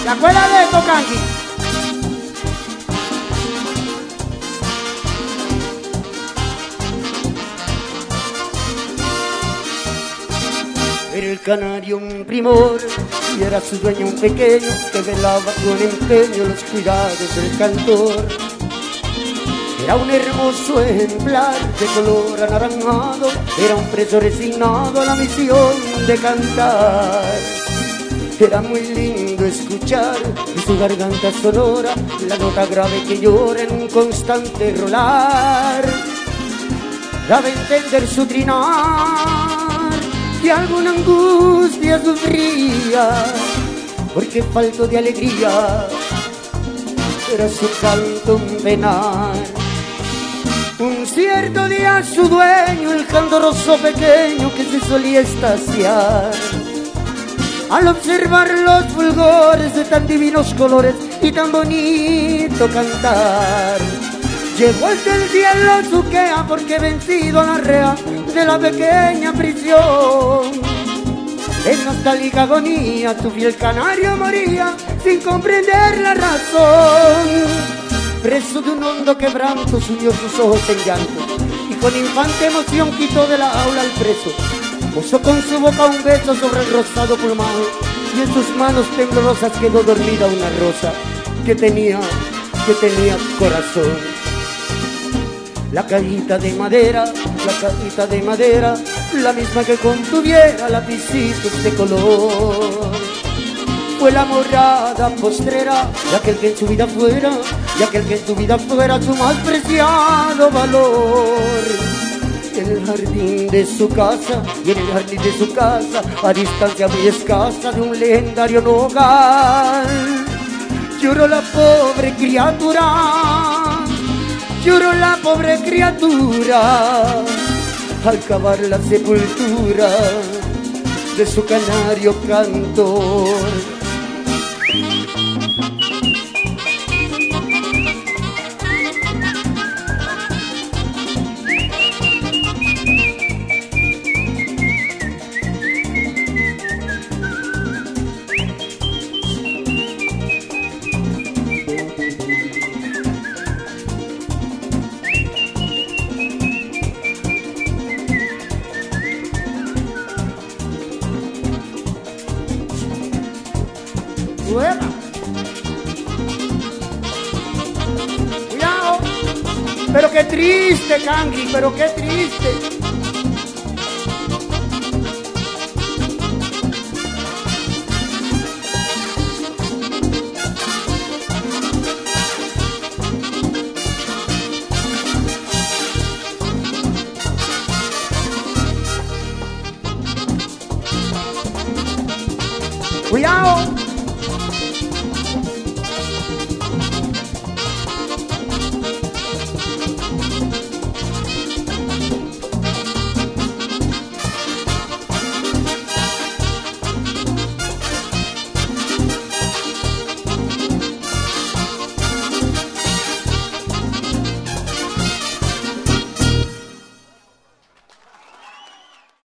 ¿Se acuerda de esto, Kangi? Era el canario un primor y era su dueño un pequeño que velaba con empeño los cuidados del cantor. Era un hermoso ejemplar de color anaranjado, era un preso resignado a la misión de cantar. Era muy lindo escuchar en su garganta sonora la nota grave que llora en un constante rolar. Daba a entender su trinar que alguna angustia sufría, porque falto de alegría era su canto un penar. Un cierto día su dueño, el candoroso pequeño que se solía extasiar al observar los fulgores de tan divinos colores y tan bonito cantar, llegó hasta el cielo su queja porque vencido a la rea de la pequeña prisión. En nostálgica agonía tu fiel canario moría sin comprender la razón. Preso de un hondo quebranto sumió sus ojos en llanto y con infante emoción quitó de la aula al preso. Posó con su boca un beso sobre el rosado plumado y en sus manos temblorosas quedó dormida una rosa que tenía corazón. La cajita de madera, la misma que contuviera lapicitos de color. Fue la morada postrera de aquel que en su vida fuera, su más preciado valor. En el jardín de su casa, a distancia muy escasa de un legendario hogar, lloró la pobre criatura, al cavar la sepultura de su canario cantor. Cuidado, pero qué triste, Kangi, pero qué triste. Cuidado.